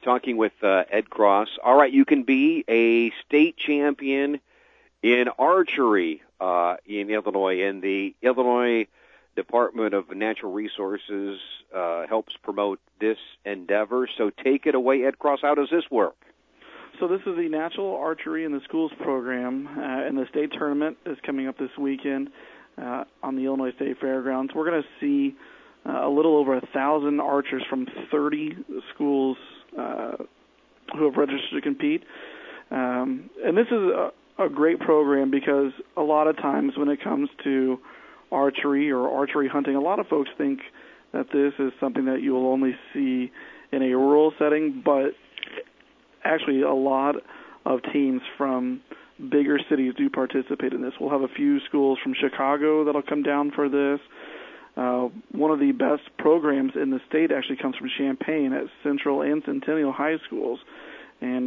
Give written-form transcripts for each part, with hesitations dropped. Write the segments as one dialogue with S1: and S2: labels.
S1: talking with Ed Cross. All right, you can be a state champion in archery in Illinois, and the Illinois Department of Natural Resources helps promote this endeavor. So take it away, Ed Cross. How does this work?
S2: So this is the Natural Archery in the Schools program, and the state tournament is coming up this weekend on the Illinois State Fairgrounds. We're going to see a little over 1,000 archers from 30 schools who have registered to compete. And this is a great program because a lot of times when it comes to archery or archery hunting, a lot of folks think that this is something that you will only see in a rural setting, but actually a lot of teams from bigger cities do participate in this. We'll have a few schools from Chicago that'll come down for this. One of the best programs in the state actually comes from Champaign at Central and Centennial High Schools. And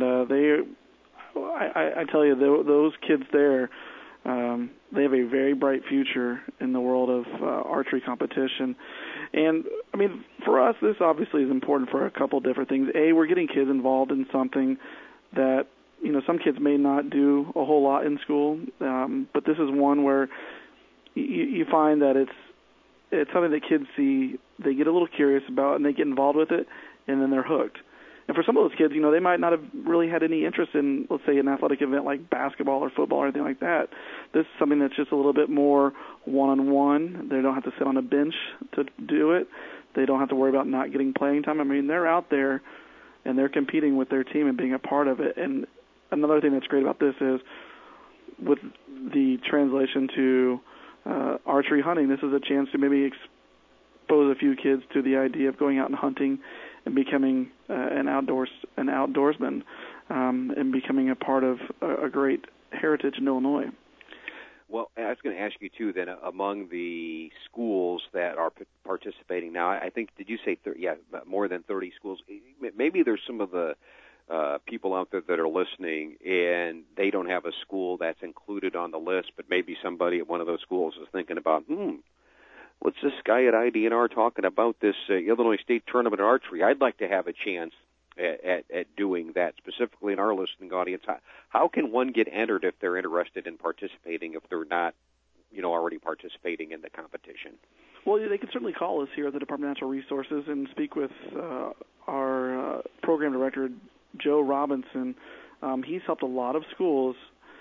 S2: I tell you, those kids there, they have a very bright future in the world of archery competition. And, I mean, for us, this obviously is important for a couple different things. A, we're getting kids involved in something that, you know, some kids may not do a whole lot in school, but this is one where you find that it's something that kids see, they get a little curious about, and they get involved with it, and then they're hooked. And for some of those kids, you know, they might not have really had any interest in, let's say, an athletic event like basketball or football or anything like that. This is something that's just a little bit more one-on-one. They don't have to sit on a bench to do it. They don't have to worry about not getting playing time. I mean, they're out there, and they're competing with their team and being a part of it. And another thing that's great about this is with the translation to archery hunting, this is a chance to maybe expose a few kids to the idea of going out and hunting and becoming an outdoorsman, and becoming a part of a great heritage in Illinois.
S1: Well, I was going to ask you, too, then, among the schools that are participating now, I think, did you say, more than 30 schools? Maybe there's some of the people out there that are listening, and they don't have a school that's included on the list, but maybe somebody at one of those schools is thinking about, what's this guy at IDNR talking about, this Illinois State Tournament of Archery? I'd like to have a chance at doing that, specifically in our listening audience. How can one get entered if they're interested in participating, if they're not, you know, already participating in the competition?
S2: Well, they can certainly call us here at the Department of Natural Resources and speak with our program director, Joe Robinson. He's helped a lot of schools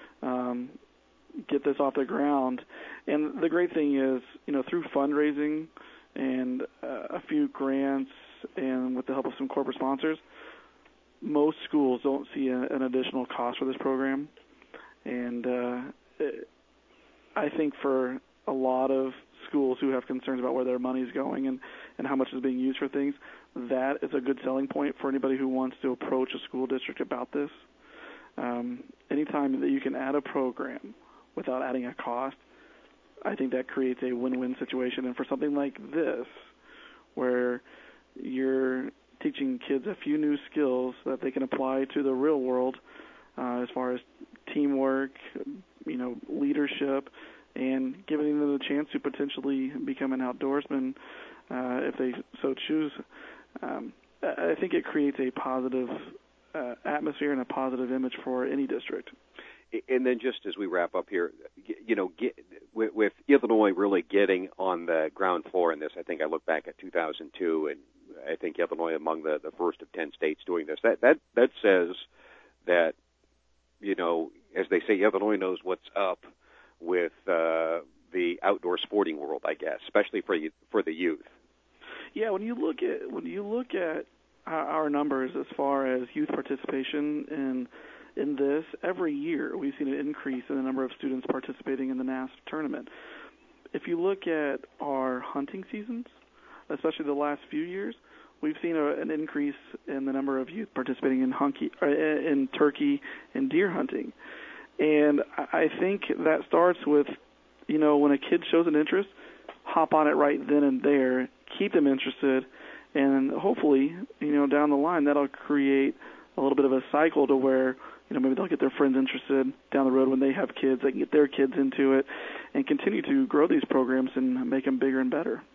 S2: get this off the ground. And the great thing is, you know, through fundraising and a few grants and with the help of some corporate sponsors, most schools don't see an additional cost for this program. And I think for a lot of schools who have concerns about where their money is going and how much is being used for things, that is a good selling point for anybody who wants to approach a school district about this. Anytime that you can add a program without adding a cost, I think that creates a win-win situation. And for something like this, where you're teaching kids a few new skills that they can apply to the real world, as far as teamwork, you know, leadership, and giving them the chance to potentially become an outdoorsman if they so choose, I think it creates a positive atmosphere and a positive image for any district.
S1: And then just as we wrap up here, you know, with Illinois really getting on the ground floor in this, I think I look back at 2002, and I think Illinois among the first of 10 states doing this. That says that, you know, as they say, Illinois knows what's up with the outdoor sporting world, I guess, especially for the youth.
S2: Yeah, when you look at our numbers as far as youth participation in this, every year we've seen an increase in the number of students participating in the NASP tournament. If you look at our hunting seasons, especially the last few years, we've seen an increase in the number of youth participating in turkey and deer hunting. And I think that starts with, you know, when a kid shows an interest, hop on it right then and there, keep them interested, and hopefully, you know, down the line that'll create a little bit of a cycle to where, you know, maybe they'll get their friends interested down the road when they have kids. They can get their kids into it and continue to grow these programs and make them bigger and better.